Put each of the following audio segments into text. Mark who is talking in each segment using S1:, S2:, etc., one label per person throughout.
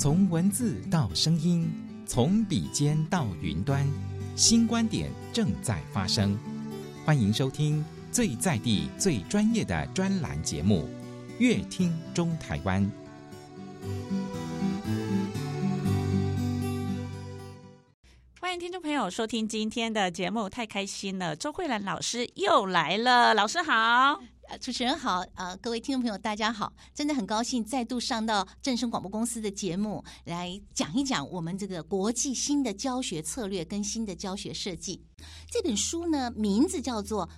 S1: 从文字到声音，从笔尖到云端，新观点正在发生。欢迎收听最在地、最专业的专栏节目《乐听中台湾》。
S2: 欢迎听众朋友收听今天的节目，太开心了！周慧兰老师又来了，老师好。
S3: 主持人好，各位听众朋友大家好，真的很高兴再度上到正声广播公司的节目，来讲一讲我们这个国际新的教学策略跟新的教学设计。这本书呢，名字叫做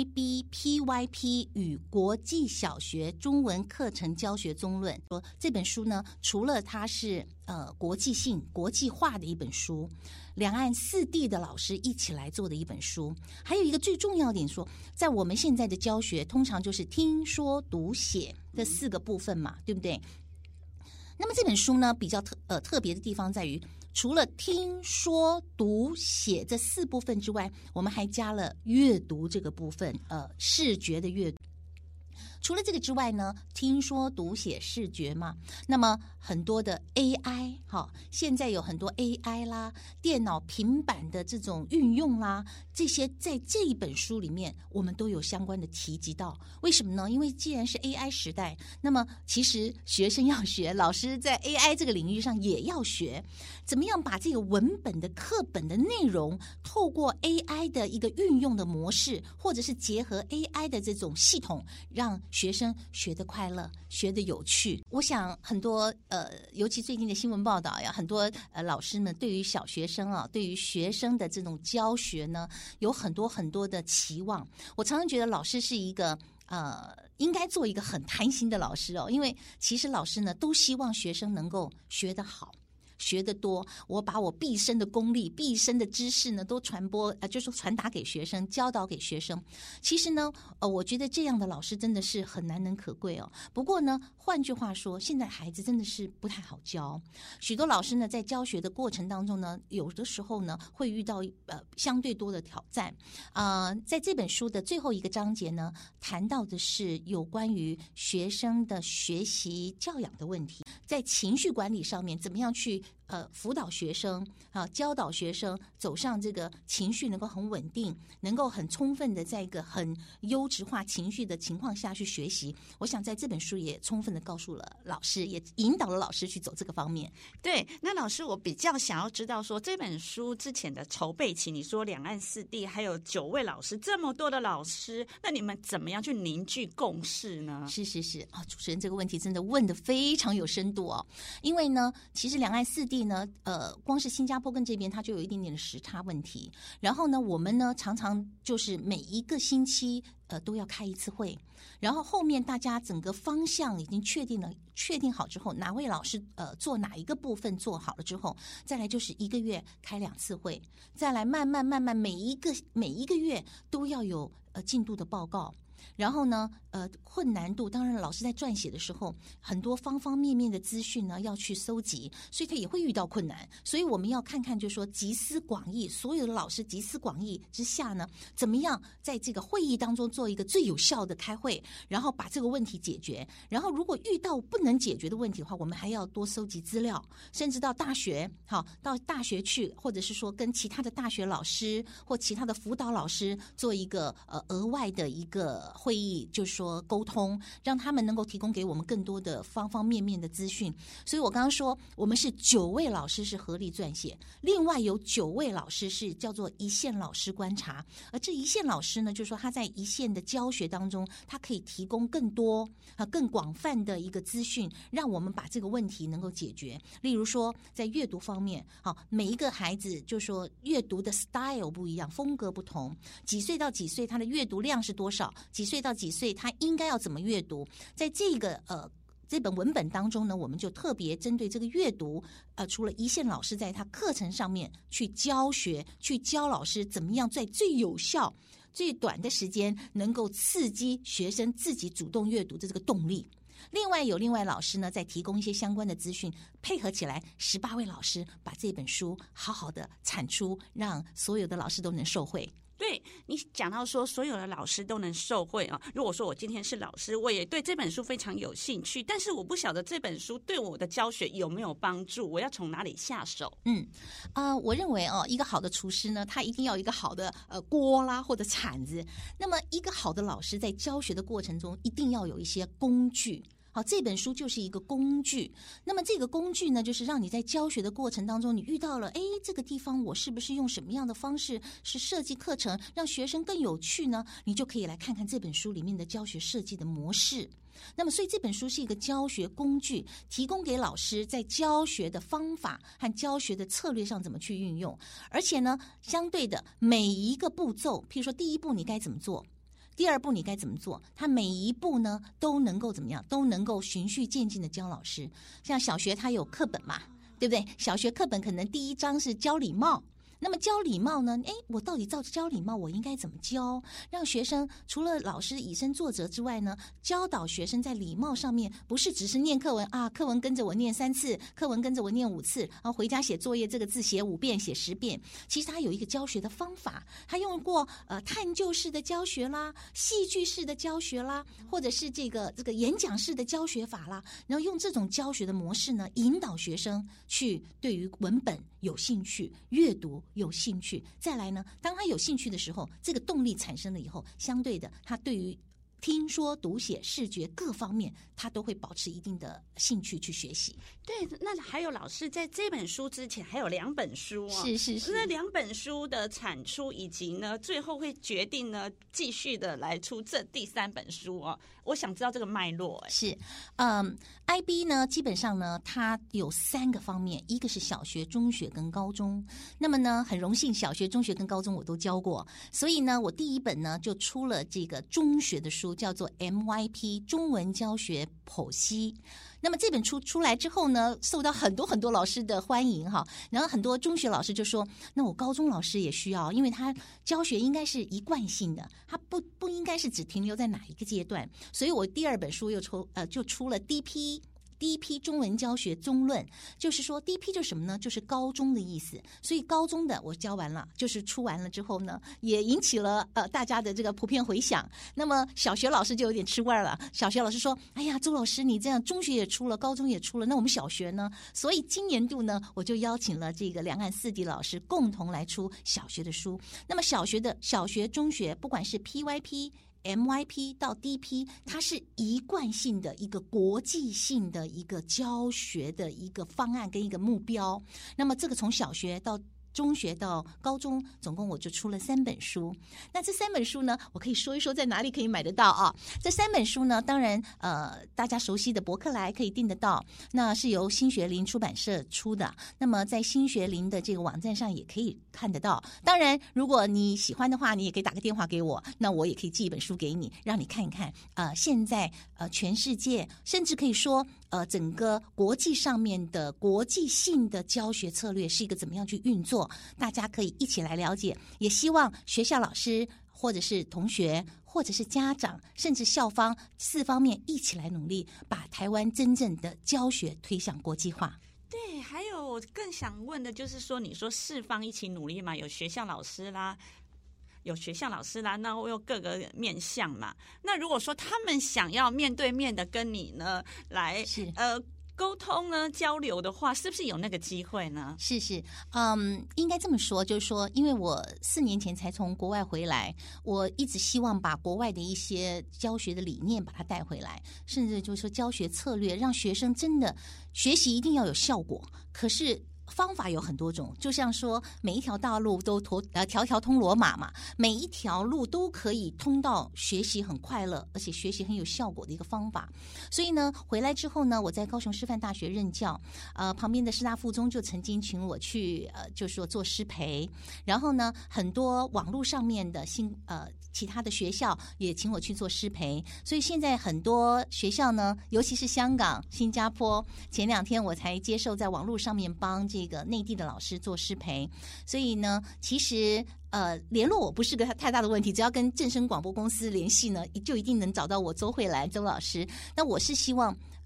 S3: IBPYP 与国际小学中文课程教学综论。说这本书呢，除了它是国际性、国际化的一本书，两岸四地的老师一起来做的一本书，还有一个最重要点说，在我们现在的教学，通常就是听说读写这四个部分嘛，对不对？那么这本书呢，比较特别的地方在于，除了听说读写这四部分之外，我们还加了阅读这个部分，视觉的阅读。除了这个之外呢，听说读写视觉嘛，那么很多的 AI， 现在有很多 AI 啦，电脑平板的这种运用啦，这些在这一本书里面我们都有相关的提及到。为什么呢？因为既然是 AI 时代，那么其实学生要学，老师在 AI 这个领域上也要学，怎么样把这个文本的课本的内容透过 AI 的一个运用的模式，或者是结合 AI 的这种系统，让学生学得快乐，学得有趣。我想很多尤其最近的新闻报道呀，很多老师们对于小学生啊，对于学生的这种教学呢，有很多很多的期望。我常常觉得老师是一个应该做一个很贪心的老师哦，因为其实老师呢都希望学生能够学得好，学得多，我把我毕生的功力、毕生的知识呢，都就是传达给学生，教导给学生。其实呢，我觉得这样的老师真的是很难能可贵哦。不过呢，换句话说，现在孩子真的是不太好教。许多老师呢，在教学的过程当中呢，有的时候呢，会遇到相对多的挑战。在这本书的最后一个章节呢，谈到的是有关于学生的学习教养的问题，在情绪管理上面怎么样去辅导学生教导学生走上这个情绪能够很稳定，能够很充分的在一个很优质化情绪的情况下去学习。我想在这本书也充分的告诉了老师，也引导了老师去走这个方面。
S2: 对，那老师我比较想要知道说，这本书之前的筹备期，你说两岸四地还有9位老师，这么多的老师，那你们怎么样去凝聚共识呢？
S3: 是主持人这个问题真的问得非常有深度哦。因为呢，其实两岸四地呢，光是新加坡跟这边它就有一点点的时差问题。然后呢，我们呢常常就是每一个星期都要开一次会，然后后面大家整个方向已经确定好之后，哪位老师做哪一个部分做好了之后，再来就是1个月开2次会，再来慢慢每一个月都要有进度的报告。然后呢，困难度当然老师在撰写的时候，很多方方面面的资讯呢要去搜集，所以他也会遇到困难。所以我们要看看，就是说集思广益，所有的老师集思广益之下呢，怎么样在这个会议当中做一个最有效的开会，然后把这个问题解决。然后如果遇到不能解决的问题的话，我们还要多搜集资料，甚至到大学去，或者是说跟其他的大学老师或其他的辅导老师做一个额外的一个会议，就是说沟通，让他们能够提供给我们更多的方方面面的资讯。所以我刚刚说我们是9位老师是合力撰写，另外有9位老师是叫做一线老师观察。而这一线老师呢，就是说他在一线的教学当中，他可以提供更多更广泛的一个资讯，让我们把这个问题能够解决。例如说在阅读方面，每一个孩子就是说阅读的 style 不一样，风格不同，几岁到几岁他的阅读量是多少，几岁到几岁他应该要怎么阅读。在这本文本当中呢，我们就特别针对这个阅读，除了一线老师在他课程上面去教学，去教老师怎么样在最有效、最短的时间能够刺激学生自己主动阅读的这个动力。另外老师呢，再提供一些相关的资讯，配合起来18位老师把这本书好好的产出，让所有的老师都能受惠。
S2: 对，你讲到说所有的老师都能受惠啊。如果说我今天是老师，我也对这本书非常有兴趣，但是我不晓得这本书对我的教学有没有帮助，我要从哪里下手？
S3: 我认为一个好的厨师呢，他一定要有一个好的锅啦或者铲子。那么一个好的老师在教学的过程中，一定要有一些工具。好，这本书就是一个工具。那么这个工具呢，就是让你在教学的过程当中，你遇到了，这个地方我是不是用什么样的方式是设计课程，让学生更有趣呢？你就可以来看看这本书里面的教学设计的模式。那么，所以这本书是一个教学工具，提供给老师在教学的方法和教学的策略上怎么去运用。而且呢，相对的每一个步骤，譬如说第一步你该怎么做，第二步你该怎么做？它每一步呢都能够怎么样？都能够循序渐进的教老师。像小学它有课本嘛，对不对？小学课本可能第一章是教礼貌。那么教礼貌呢？我到底照着教礼貌，我应该怎么教？让学生除了老师以身作则之外呢，教导学生在礼貌上面，不是只是念课文啊，课文跟着我念3次，课文跟着我念5次，然后回家写作业，这个字写5遍，写10遍。其实他有一个教学的方法，他用过探究式的教学啦，戏剧式的教学啦，或者是这个演讲式的教学法啦，然后用这种教学的模式呢，引导学生去对于文本有兴趣，阅读有兴趣，再来呢，当他有兴趣的时候，这个动力产生了以后，相对的，他对于听说读写视觉各方面，他都会保持一定的兴趣去学习。
S2: 对，那还有老师在这本书之前还有2本书
S3: 是
S2: 那2本书的产出以及呢，最后会决定呢继续的来出这第3本书我想知道这个脉络。
S3: 是，IB 呢，基本上呢，它有3个方面，一个是小学、中学跟高中。那么呢，很荣幸小学、中学跟高中我都教过，所以呢，我第1本呢就出了这个中学的书，叫做 MYP 中文教学剖析。那么这本书出来之后呢，受到很多很多老师的欢迎哈。然后很多中学老师就说，那我高中老师也需要，因为他教学应该是一贯性的，他不应该是只停留在哪一个阶段。所以我第2本书又就出了第一批中文教学综论，就是说第一批就是什么呢？就是高中的意思。所以高中的我教完了，就是出完了之后呢，也引起了大家的这个普遍回响。那么小学老师就有点吃味了，小学老师说：“哎呀，周老师你这样中学也出了，高中也出了，那我们小学呢？”所以今年度呢，我就邀请了这个两岸4地老师共同来出小学的书。那么小学、中学，不管是 PYP。MYP 到 DP， 它是一贯性的一个国际性的一个教学的一个方案跟一个目标。那么这个从小学到中学到高中，总共我就出了3本书。那这3本书呢，我可以说一说在哪里可以买得到啊？这3本书呢，当然大家熟悉的博客来可以订得到，那是由新学林出版社出的。那么在新学林的这个网站上也可以看得到。当然，如果你喜欢的话，你也可以打个电话给我，那我也可以寄一本书给你，让你看一看。现在全世界，甚至可以说整个国际上面的国际性的教学策略是一个怎么样去运作，大家可以一起来了解。也希望学校老师或者是同学或者是家长甚至校方4方面一起来努力，把台湾真正的教学推向国际化。
S2: 对，还有我更想问的就是说，你说4方一起努力嘛，有学校老师啦，那我有各个面向嘛。那如果说他们想要面对面的跟你呢来沟通呢交流的话，是不是有那个机会呢？
S3: 是，应该这么说，就是说，因为我4年前才从国外回来，我一直希望把国外的一些教学的理念把它带回来，甚至就是说教学策略，让学生真的学习一定要有效果。可是方法有很多种，就像说每一条大路都条条通罗马嘛，每一条路都可以通到学习很快乐，而且学习很有效果的一个方法。所以呢，回来之后呢，我在高雄师范大学任教，旁边的师大附中就曾经请我去就是说做师培，然后呢，很多网络上面的其他的学校也请我去做师培。所以现在很多学校呢，尤其是香港、新加坡，前2天我才接受在网络上面帮这个内地的老师做师培。所以呢，其实联络我不是个太大的问题，只要跟正声广播公司联系呢，就一定能找到我周慧兰周老师。那我是希望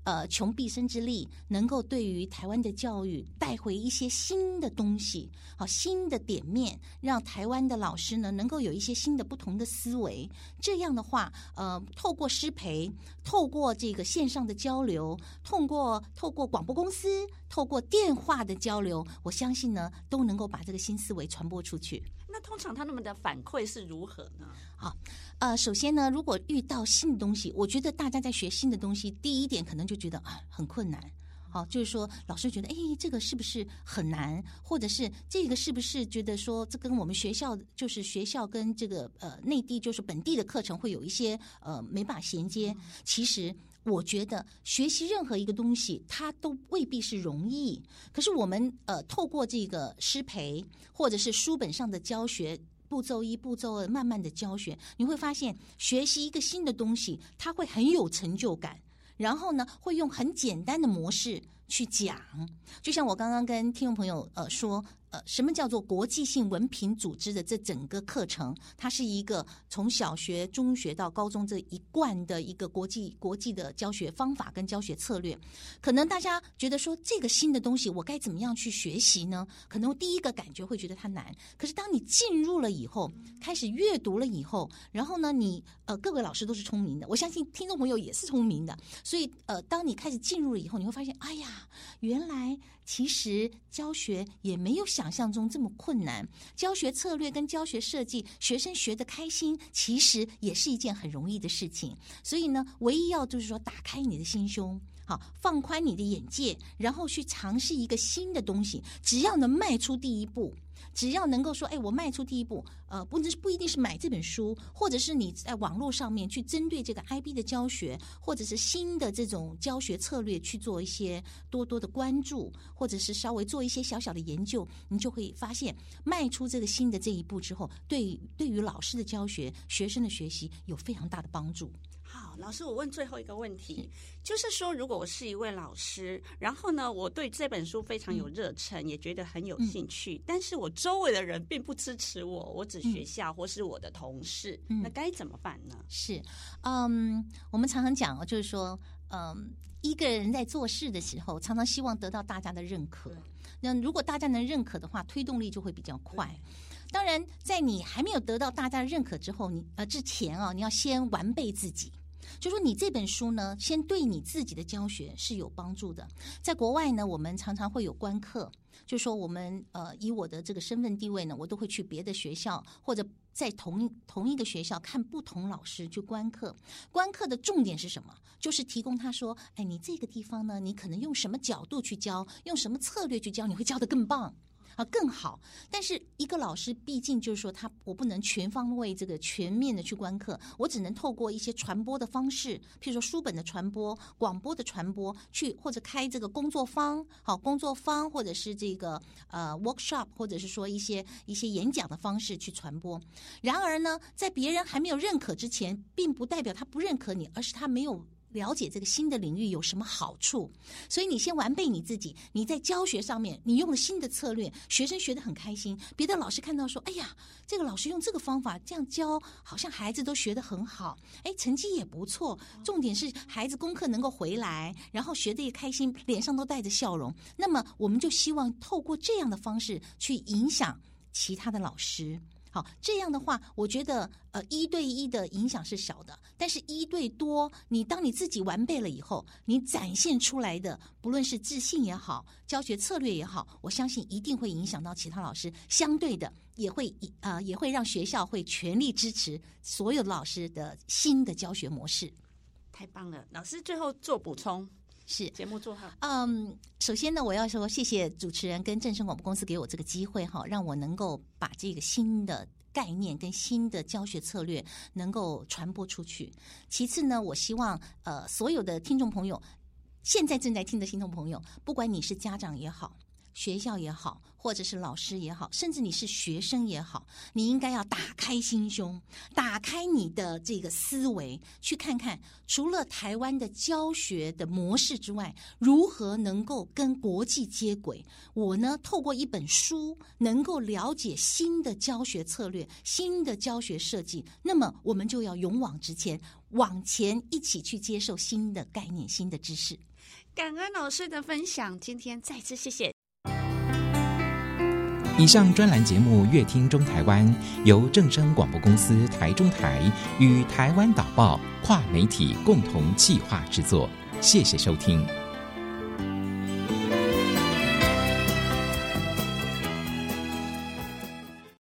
S3: 穷毕生之力，能够对于台湾的教育带回一些新的东西，好，新的点面，让台湾的老师呢能够有一些新的不同的思维。这样的话，透过师培，透过这个线上的交流，透过广播公司，透过电话的交流，我相信呢都能够把这个新思维传播出去。
S2: 那通常他们的反馈是如何呢？
S3: 好，首先呢，如果遇到新的东西，我觉得大家在学新的东西，第一点可能就觉得很困难。好，就是说老师觉得，这个是不是很难，或者是这个是不是觉得说，这跟我们学校就是学校跟这个内地就是本地的课程会有一些没办法衔接。其实我觉得学习任何一个东西，它都未必是容易。可是我们透过这个师培，或者是书本上的教学，步骤一、步骤二，慢慢的教学，你会发现学习一个新的东西，它会很有成就感。然后呢，会用很简单的模式去讲，就像我刚刚跟听众朋友说，什么叫做国际性文凭组织的这整个课程，它是一个从小学、中学到高中这一贯的一个国际的教学方法跟教学策略。可能大家觉得说这个新的东西我该怎么样去学习呢？可能第一个感觉会觉得它难，可是当你进入了以后，开始阅读了以后，然后呢你各位老师都是聪明的，我相信听众朋友也是聪明的，所以当你开始进入了以后，你会发现，哎呀，原来其实教学也没有想象中这么困难，教学策略跟教学设计，学生学得开心，其实也是一件很容易的事情。所以呢，唯一要就是说打开你的心胸，好，放宽你的眼界，然后去尝试一个新的东西，只要能迈出第一步，只要能够说，我迈出第一步，不一定是买这本书，或者是你在网络上面去针对这个 IB 的教学，或者是新的这种教学策略去做一些多多的关注，或者是稍微做一些小小的研究，你就会发现，迈出这个新的这一步之后，对于老师的教学、学生的学习有非常大的帮助。
S2: 好，老师，我问最后一个问题，就是说，如果我是一位老师，然后呢，我对这本书非常有热忱，也觉得很有兴趣，但是我周围的人并不支持我指学校或是我的同事，那该怎么办呢？
S3: 是，我们常常讲，就是说，一个人在做事的时候，常常希望得到大家的认可。那如果大家能认可的话，推动力就会比较快。当然，在你还没有得到大家的认可之后，之前你要先完备自己。就说你这本书呢，先对你自己的教学是有帮助的。在国外呢，我们常常会有观课，就说我们以我的这个身份地位呢，我都会去别的学校，或者在同一个学校看不同老师去观课。观课的重点是什么？就是提供他说，你这个地方呢，你可能用什么角度去教，用什么策略去教，你会教得更棒。更好。但是一个老师毕竟就是说我不能全方位这个全面的去观课，我只能透过一些传播的方式，譬如说书本的传播、广播的传播，去或者开这个工作坊，或者是这个workshop， 或者是说一些演讲的方式去传播。然而呢，在别人还没有认可之前，并不代表他不认可你，而是他没有了解这个新的领域有什么好处。所以你先完备你自己，你在教学上面你用了新的策略，学生学得很开心，别的老师看到说，哎呀，这个老师用这个方法这样教，好像孩子都学得很好，成绩也不错，重点是孩子功课能够回来，然后学得也开心，脸上都带着笑容。那么我们就希望透过这样的方式去影响其他的老师。好，这样的话，我觉得1对1的影响是小的，但是1对多，当你自己完备了以后，你展现出来的，不论是自信也好，教学策略也好，我相信一定会影响到其他老师，相对的也会让学校会全力支持所有的老师的新的教学模式。
S2: 太棒了，老师最后做补充。
S3: 是
S2: 节目做好。
S3: 首先呢，我要说谢谢主持人跟正声广播公司给我这个机会哈，让我能够把这个新的概念跟新的教学策略能够传播出去。其次呢，我希望所有的听众朋友，现在正在听的听众朋友，不管你是家长也好，学校也好，或者是老师也好，甚至你是学生也好，你应该要打开心胸，打开你的这个思维，去看看除了台湾的教学的模式之外，如何能够跟国际接轨。我呢，透过一本书能够了解新的教学策略、新的教学设计，那么我们就要勇往直前，往前一起去接受新的概念、新的知识。
S2: 感恩老师的分享，今天再次谢谢。
S1: 以上专栏节目《乐听中台湾》由正声广播公司台中台与台湾导报跨媒体共同企划制作，谢谢收听。